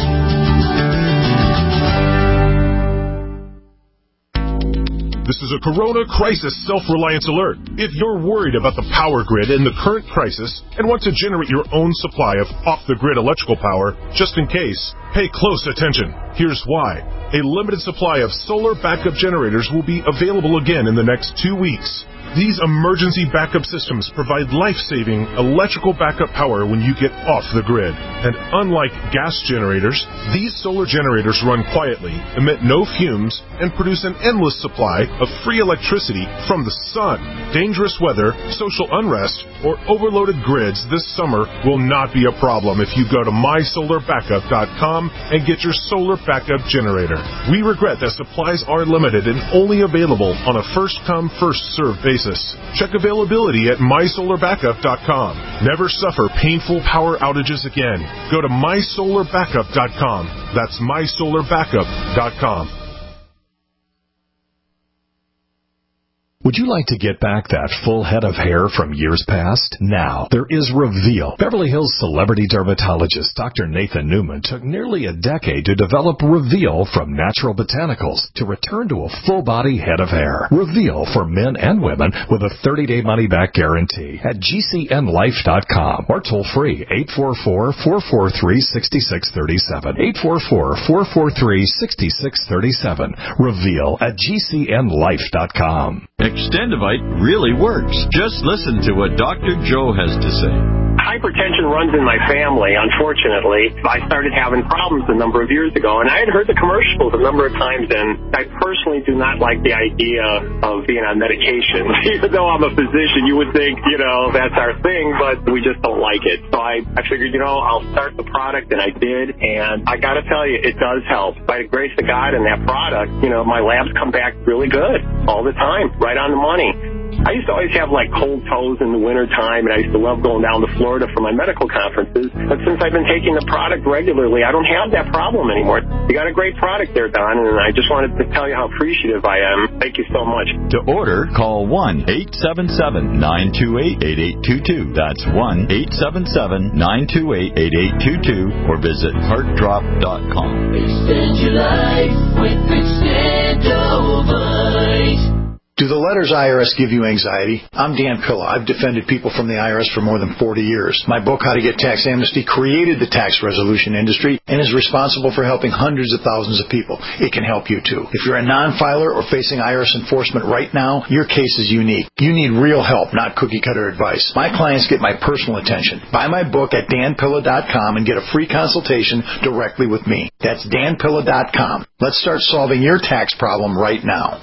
This is a Corona Crisis Self-Reliance Alert. If you're worried about the power grid in the current crisis and want to generate your own supply of off-the-grid electrical power, just in case, Pay close attention. Here's why. A limited supply of solar backup generators will be available again in the next two weeks. These emergency backup systems provide life-saving electrical backup power when you get off the grid. And unlike gas generators, these solar generators run quietly, emit no fumes, and produce an endless supply of free electricity from the sun. Dangerous weather, social unrest, or overloaded grids this summer will not be a problem if you go to my solar backup dot com and get your solar backup generator. We regret that supplies are limited and only available on a first-come, first-served basis. Check availability at my solar backup dot com. Never suffer painful power outages again. Go to my solar backup dot com. That's my solar backup dot com. Would you like to get back that full head of hair from years past? Now, there is Reveal. Beverly Hills celebrity dermatologist Doctor Nathan Newman took nearly a decade to develop Reveal from natural botanicals to return to a full-body head of hair. Reveal for men and women with a thirty-day money-back guarantee at G C N life dot com or toll-free eight four four, four four three, six six three seven. eight four four, four four three, six six three seven. Reveal at G C N life dot com. Extendivite really works. Just listen to what Doctor Joe has to say. Hypertension runs in my family, unfortunately. I started having problems a number of years ago, and I had heard the commercials a number of times, and I personally do not like the idea of being on medication. Even though I'm a physician, you would think, you know, that's our thing, but we just don't like it. So I, I figured, you know, I'll start the product, and I did, and I got to tell you, it does help. By the grace of God and that product, you know, my labs come back really good all the time, right on the money. I used to always have like cold toes in the winter time, and I used to love going down to Florida for my medical conferences. But since I've been taking the product regularly, I don't have that problem anymore. You got a great product there, Don, and I just wanted to tell you how appreciative I am. Thank you so much. To order, call one eight seven seven, nine two eight, eight eight two two. That's one eight seven seven, nine two eight, eight eight two two, or visit heart drop dot com. Extend your life with Extendovite. Do the letters I R S give you anxiety? I'm Dan Pilla. I've defended people from the I R S for more than forty years. My book, How to Get Tax Amnesty, created the tax resolution industry and is responsible for helping hundreds of thousands of people. It can help you, too. If you're a non-filer or facing I R S enforcement right now, your case is unique. You need real help, not cookie-cutter advice. My clients get my personal attention. Buy my book at dan pilla dot com and get a free consultation directly with me. That's dan pilla dot com. Let's start solving your tax problem right now.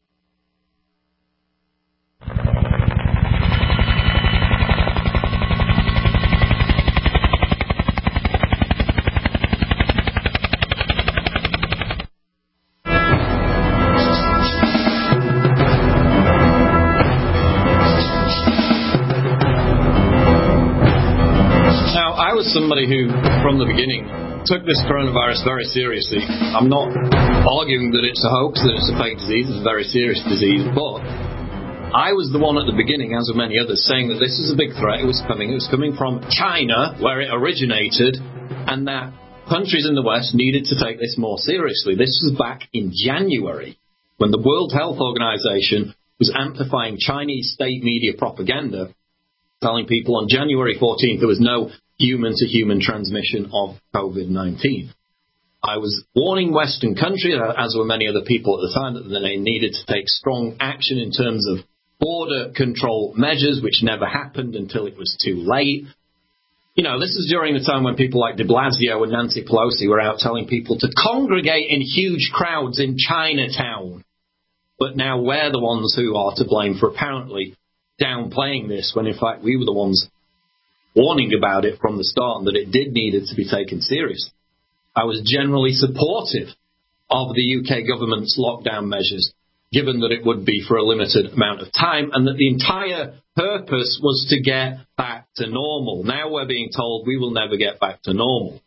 Somebody who, from the beginning, took this coronavirus very seriously. I'm not arguing that it's a hoax, that it's a fake disease. It's a very serious disease, but I was the one at the beginning, as with many others, saying that this is a big threat. It was coming. It was coming from China, where it originated, and that countries in the West needed to take this more seriously. This was back in January, when the World Health Organization was amplifying Chinese state media propaganda, telling people on January fourteenth there was no human-to-human transmission of COVID nineteen. I was warning Western countries, as were many other people at the time, that they needed to take strong action in terms of border control measures, which never happened until it was too late. You know, this is during the time when people like de Blasio and Nancy Pelosi were out telling people to congregate in huge crowds in Chinatown. But now we're the ones who are to blame for apparently downplaying this, when in fact we were the ones warning about it from the start, and that it did need it to be taken seriously. I was generally supportive of the U K government's lockdown measures, given that it would be for a limited amount of time, and that the entire purpose was to get back to normal. Now we're being told we will never get back to normal.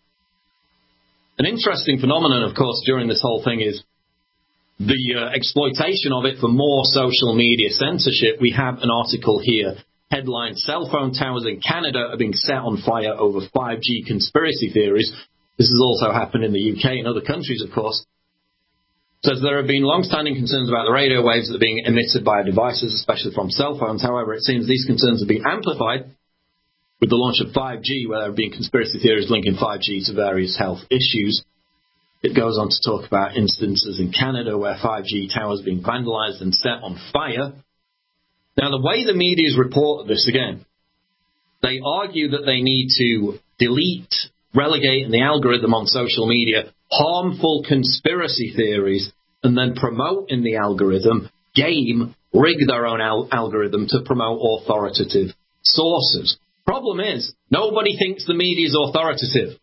An interesting phenomenon, of course, during this whole thing is the uh, exploitation of it for more social media censorship. We have an article here, headline, Cell Phone Towers in Canada are being set on fire over five G conspiracy theories. This has also happened in the U K and other countries, of course. It says there have been long-standing concerns about the radio waves that are being emitted by devices, especially from cell phones. However, it seems these concerns have been amplified with the launch of five G, where there have been conspiracy theories linking five G to various health issues. It goes on to talk about instances in Canada where five G towers are being vandalized and set on fire. Now, the way the media has reported this, again, they argue that they need to delete, relegate in the algorithm on social media harmful conspiracy theories and then promote in the algorithm, game, rig their own al- algorithm to promote authoritative sources. Problem is, nobody thinks the media is authoritative.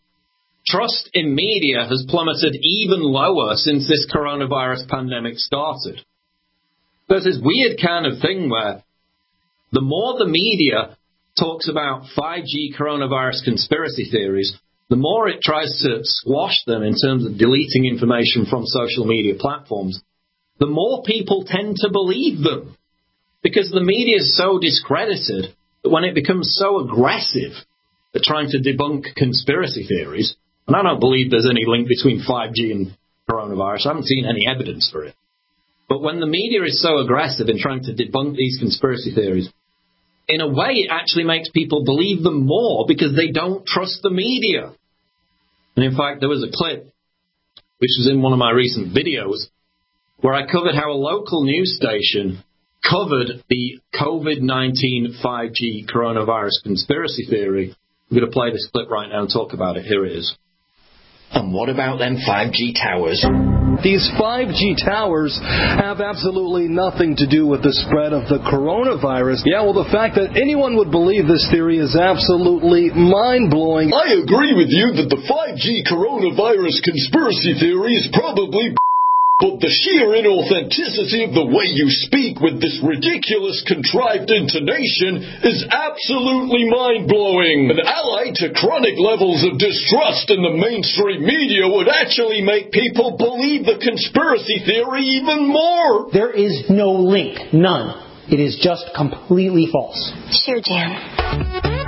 Trust in media has plummeted even lower since this coronavirus pandemic started. There's this weird kind of thing where the more the media talks about five G coronavirus conspiracy theories, the more it tries to squash them in terms of deleting information from social media platforms, the more people tend to believe them. Because the media is so discredited that when it becomes so aggressive at trying to debunk conspiracy theories, and I don't believe there's any link between five G and coronavirus, I haven't seen any evidence for it. But when the media is so aggressive in trying to debunk these conspiracy theories, in a way it actually makes people believe them more because they don't trust the media. And in fact, there was a clip, which was in one of my recent videos, where I covered how a local news station covered the COVID nineteen five G coronavirus conspiracy theory. I'm going to play this clip right now and talk about it. Here it is. And what about them five G towers? These five G towers have absolutely nothing to do with the spread of the coronavirus. Yeah, well, the fact that anyone would believe this theory is absolutely mind-blowing. I agree with you that the five G coronavirus conspiracy theory is probably but the sheer inauthenticity of the way you speak with this ridiculous contrived intonation is absolutely mind-blowing. An ally to chronic levels of distrust in the mainstream media would actually make people believe the conspiracy theory even more. There is no link. None. It is just completely false. Sure, Jim.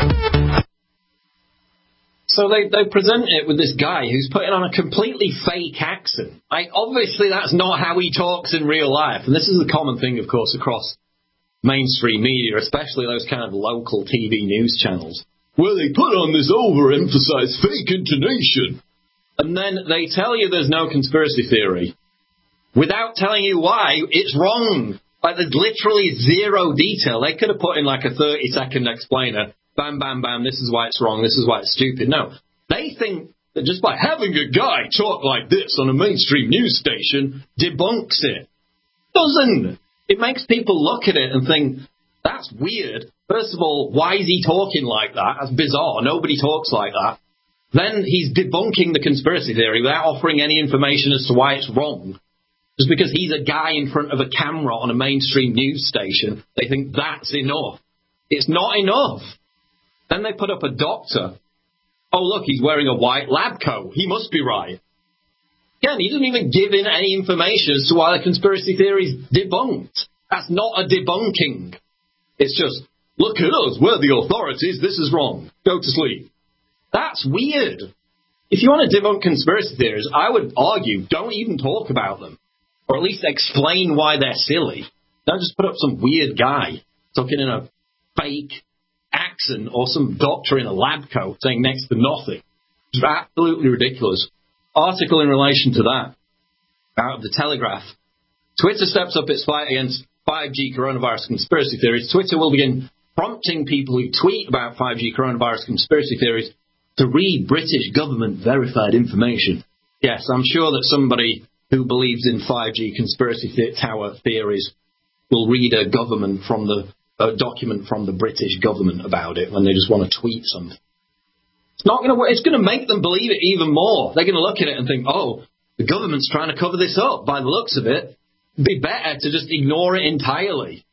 So they, they present it with this guy who's putting on a completely fake accent. Like, obviously that's not how he talks in real life. And this is a common thing, of course, across mainstream media, especially those kind of local T V news channels, where they put on this overemphasized fake intonation. And then they tell you there's no conspiracy theory without telling you why it's wrong. Like, there's literally zero detail. They could have put in like a thirty-second explainer. Bam, bam, bam, this is why it's wrong, this is why it's stupid. No, they think that just by having a guy talk like this on a mainstream news station debunks it. Doesn't. It makes people look at it and think, that's weird. First of all, why is he talking like that? That's bizarre. Nobody talks like that. Then he's debunking the conspiracy theory without offering any information as to why it's wrong. Just because he's a guy in front of a camera on a mainstream news station, they think that's enough. It's not enough. Then they put up a doctor. Oh, look, he's wearing a white lab coat. He must be right. Again, he doesn't even give in any information as to why the conspiracy theory is debunked. That's not a debunking. It's just, look at us, we're the authorities, this is wrong. Go to sleep. That's weird. If you want to debunk conspiracy theories, I would argue, don't even talk about them. Or at least explain why they're silly. Don't just put up some weird guy talking in a fake accent or some doctor in a lab coat saying next to nothing. It's absolutely ridiculous. Article in relation to that, out of the Telegraph. Twitter steps up its fight against five G coronavirus conspiracy theories. Twitter will begin prompting people who tweet about five G coronavirus conspiracy theories to read British government verified information. Yes, I'm sure that somebody who believes in five G conspiracy th- tower theories will read a government from the a document from the British government about it when they just want to tweet something. It's not going to work. It's going to make them believe it even more. They're going to look at it and think, oh, the government's trying to cover this up. By the looks of it, it'd be better to just ignore it entirely.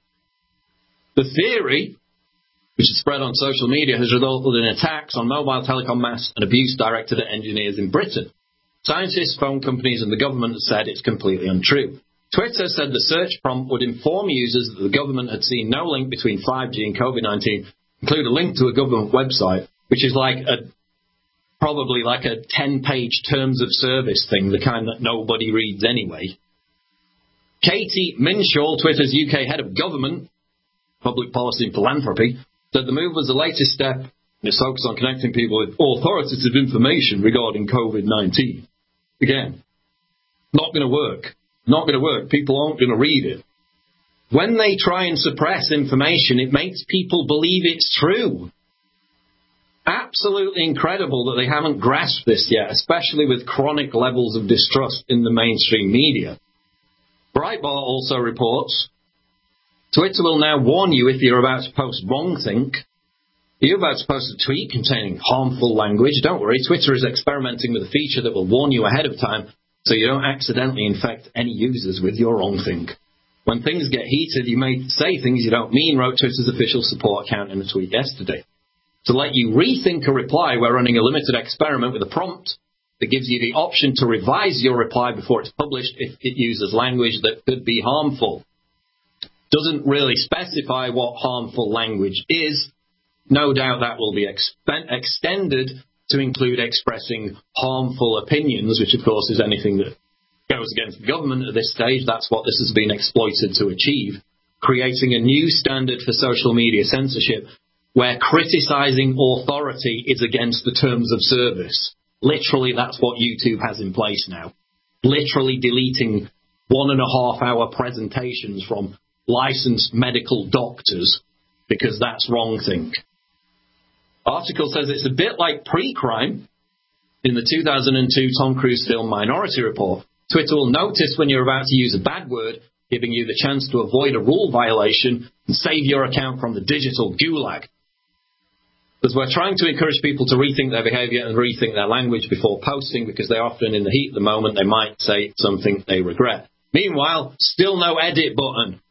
The theory, which is spread on social media, has resulted in attacks on mobile telecom masts and abuse directed at engineers in Britain. Scientists, phone companies and the government have said it's completely untrue. Twitter said the search prompt would inform users that the government had seen no link between five G and COVID nineteen, include a link to a government website, which is like a probably like a ten-page terms of service thing, the kind that nobody reads anyway. Katie Minshall, Twitter's U K head of government, public policy and philanthropy, said the move was the latest step in its focus on connecting people with authoritative information regarding COVID nineteen. Again, not going to work. Not going to work. People aren't going to read it. When they try and suppress information, it makes people believe it's true. Absolutely incredible that they haven't grasped this yet, especially with chronic levels of distrust in the mainstream media. Breitbart also reports, Twitter will now warn you if you're about to post wrongthink. If you're about to post a tweet containing harmful language, don't worry, Twitter is experimenting with a feature that will warn you ahead of time so you don't accidentally infect any users with your wrongthink. When things get heated, you may say things you don't mean, wrote Twitter's official support account in a tweet yesterday. To let you rethink a reply, we're running a limited experiment with a prompt that gives you the option to revise your reply before it's published if it uses language that could be harmful. Doesn't really specify what harmful language is. No doubt that will be exp- extended to include expressing harmful opinions, which of course is anything that goes against the government at this stage. That's what this has been exploited to achieve. Creating a new standard for social media censorship where criticising authority is against the terms of service. Literally, that's what YouTube has in place now. Literally deleting one and a half hour presentations from licensed medical doctors because that's wrongthink. Article says it's a bit like pre-crime. In the two thousand two Tom Cruise film Minority Report, Twitter will notice when you're about to use a bad word, giving you the chance to avoid a rule violation and save your account from the digital gulag. Because we're trying to encourage people to rethink their behaviour and rethink their language before posting, because they often, in the heat of the moment, they might say something they regret. Meanwhile, still no edit button.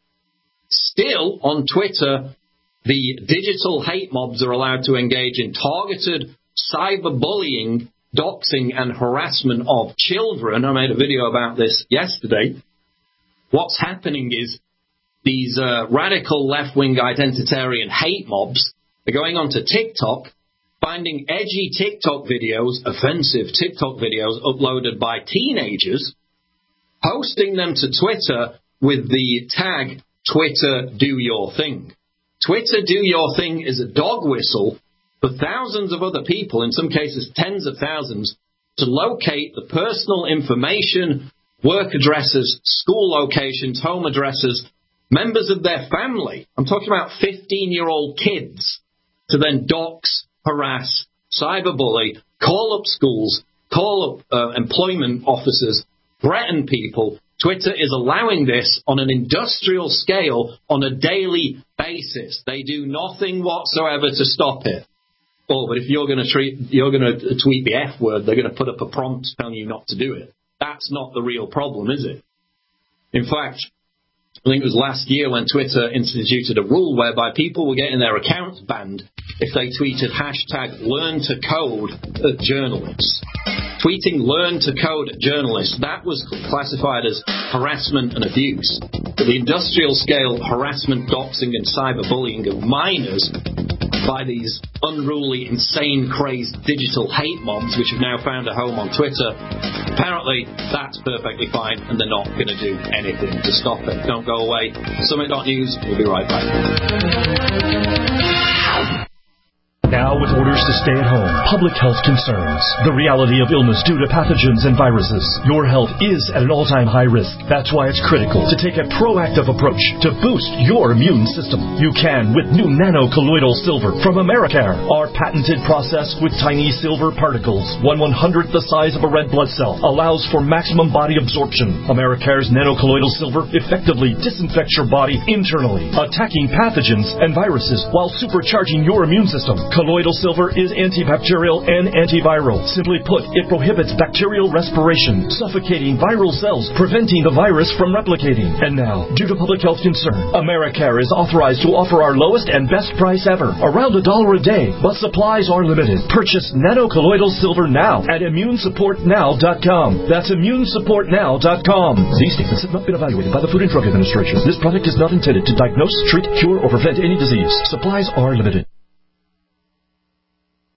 Still, on Twitter, the digital hate mobs are allowed to engage in targeted cyberbullying, doxing and harassment of children. I made a video about this yesterday. What's happening is these uh, radical left-wing identitarian hate mobs are going onto TikTok, finding edgy TikTok videos, offensive TikTok videos uploaded by teenagers, posting them to Twitter with the tag, Twitter do your thing. Twitter do your thing is a dog whistle for thousands of other people, in some cases tens of thousands, to locate the personal information, work addresses, school locations, home addresses, members of their family. I'm talking about fifteen-year-old kids, to then dox, harass, cyberbully, call up schools, call up uh, employment officers, threaten people. Twitter is allowing this on an industrial scale on a daily basis. They do nothing whatsoever to stop it. Oh, but if you're going to treat, you're going to tweet the F word, they're going to put up a prompt telling you not to do it. That's not the real problem, is it? In fact, I think it was last year when Twitter instituted a rule whereby people were getting their accounts banned if they tweeted hashtag learn to code at journalists. Tweeting learn to code at journalists, that was classified as harassment and abuse. But the industrial scale harassment, doxing and cyberbullying of minors by these unruly, insane, crazed digital hate mobs, which have now found a home on Twitter, apparently that's perfectly fine and they're not going to do anything to stop it. Don't go away. Summit dot news. We'll be right back. Now with orders to stay at home, public health concerns, the reality of illness due to pathogens and viruses, your health is at an all-time high risk. That's why it's critical to take a proactive approach to boost your immune system. You can with new nano-colloidal silver from Americare. Our patented process with tiny silver particles, one one-hundredth the size of a red blood cell, allows for maximum body absorption. Americare's nano-colloidal silver effectively disinfects your body internally, attacking pathogens and viruses while supercharging your immune system. Colloidal silver is antibacterial and antiviral. Simply put, it prohibits bacterial respiration, suffocating viral cells, preventing the virus from replicating. And now, due to public health concern, Americare is authorized to offer our lowest and best price ever, around a dollar a day, but supplies are limited. Purchase nano-colloidal silver now at immune support now dot com. That's immune support now dot com. These statements have not been evaluated by the Food and Drug Administration. This product is not intended to diagnose, treat, cure, or prevent any disease. Supplies are limited.